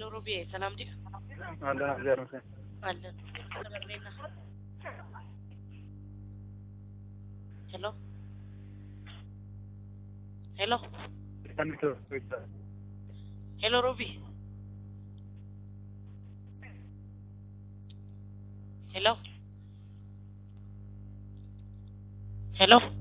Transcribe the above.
ሮቢ ሰላም ዲክ አለ አዘር ነው አለ ተበረና ሄሎ ሄሎ ታንቶ ወይታ ሄሎ ሮቢ ሄሎ ሄሎ